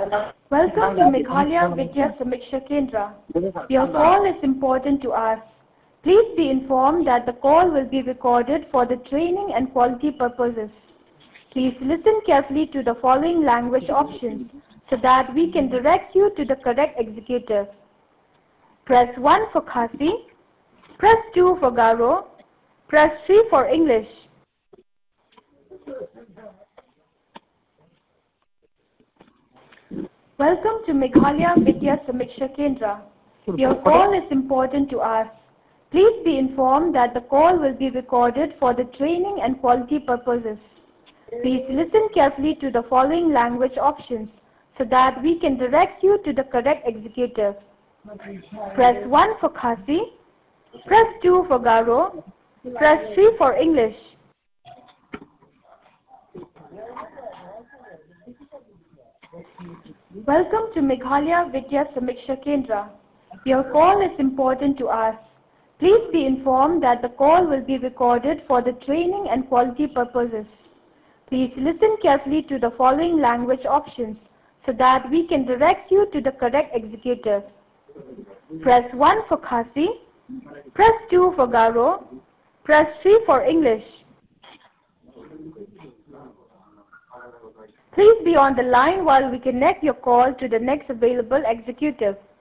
Welcome to Meghalaya Vidya Samiksha Kendra. Your call is important to us. Please be informed that the call will be recorded for the training and quality purposes. Please listen carefully to the following language options so that we can direct you to the correct executive. Press 1 for Khasi, press 2 for Garo, press 3 for English. Welcome to Meghalaya Vidya Samiksha Kendra. Your call is important to us. Please be informed that the call will be recorded for the training and quality purposes. Please listen carefully to the following language options so that we can direct you to the correct executive. Press 1 for Khasi, press 2 for Garo, press 3 for English. Welcome to Meghalaya Vidya Samiksha Kendra. Your call is important to us. Please be informed that the call will be recorded for the training and quality purposes. Please listen carefully to the following language options so that we can direct you to the correct executive. Press 1 for Khasi, press 2 for Garo, press 3 for English. Please be on the line while we connect your call to the next available executive.